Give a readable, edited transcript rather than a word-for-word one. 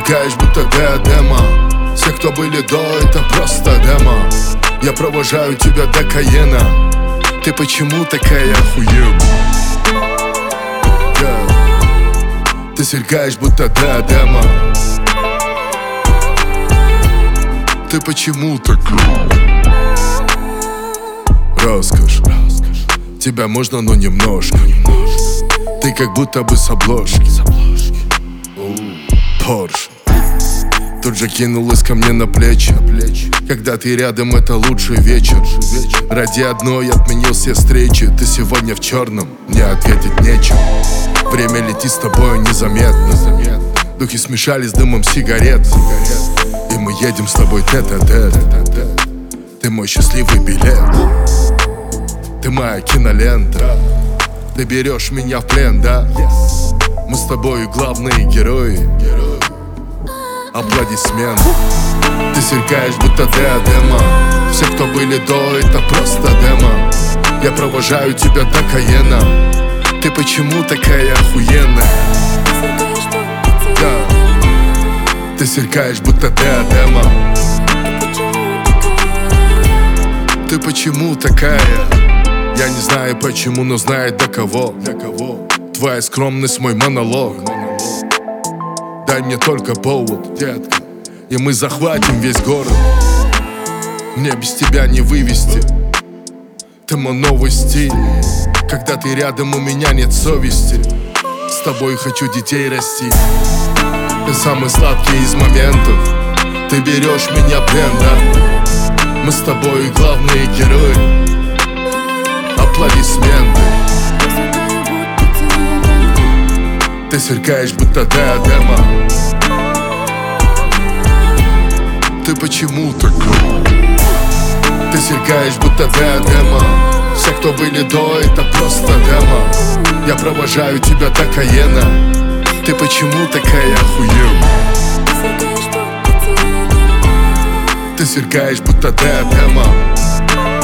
сверкаешь, будто диадема. Все, кто были до, это просто демо. Я провожаю тебя до Каена. Ты почему такая охуенная? Ты сверкаешь, будто диадема. Ты почему такая? Роскошь. Тебя можно, но немножко. Ты как будто бы с обложки. Порш. Тут же кинулась ко мне на плечи. Когда ты рядом, это лучший вечер. Ради одной отменил все встречи. Ты сегодня в черном, мне ответить нечем. Время летит с тобой незаметно. Духи смешались с дымом сигарет. И мы едем с тобой тет-а-тет. Ты мой счастливый билет. Ты моя кинолента. Ты берешь меня в плен, да? Мы с тобой главные герои. Аплодисмент. Ты сверкаешь, будто диадема. Все, кто были до, это просто демо. Я провожаю тебя до Каена. Ты почему такая охуенная? Да. Ты сверкаешь, будто диадема. Ты почему такая? Я не знаю почему, но знает до кого. Твоя скромность мой монолог. Дай мне только повод, детка, и мы захватим весь город. Мне без тебя не вывести. Ты мой новый стиль. Когда ты рядом, у меня нет совести. С тобой хочу детей расти. Ты самый сладкий из моментов. Ты берешь меня в плен, да? Мы с тобой главные герои. Аплодисменты. Ты сверкаешь, будто диадема. Ты почему такой? Ты сверкаешь, будто диадема. Все, кто были до, это просто демо. Я провожаю тебя до Каена. Ты почему такая охуенная? Ты сверкаешь, будто диадема.